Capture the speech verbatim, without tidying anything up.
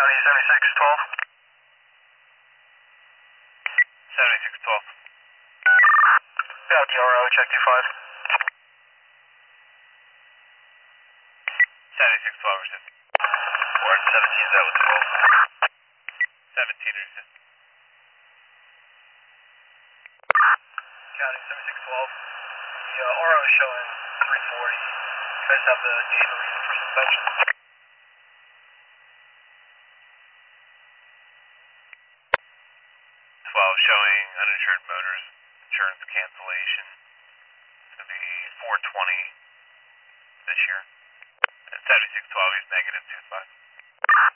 County seventy-six twelve. seventy-six twelve. Yeah, D R O, check two five. seventy-six twelve, received. Ward seventeen, that was twelve. seventeen, received. County seventy-six twelve. The uh, R O is showing three forty. You guys have the date or reason for suspension? twelve showing uninsured motorist insurance cancellation. It's going to be four twenty this year. And seventy-six twelve is negative two five.